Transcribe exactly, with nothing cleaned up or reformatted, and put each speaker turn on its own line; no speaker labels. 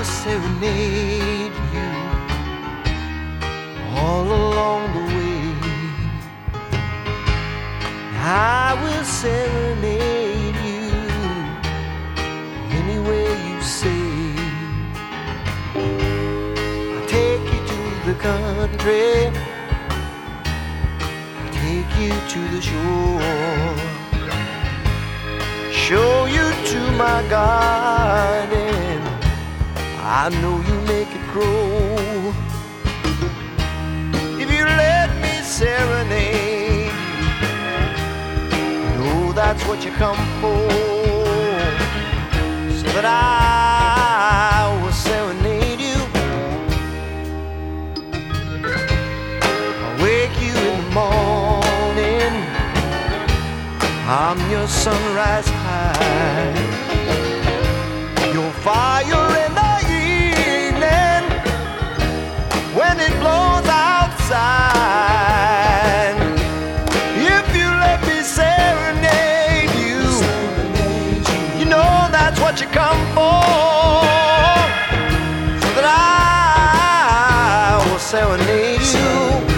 will serenade you all along the way. I will serenade you anywhere you say. I'll take you to the country, I'll take you to the shore, show you to my garden, I know you make it grow. If you let me serenade you, know that's what you come for, so that I will serenade you. I'll wake you in the morning, I'm your sunrise high, your fire in the evening when it blows outside. If you let me serenade you, you know that's what you come for, so that I will serenade you.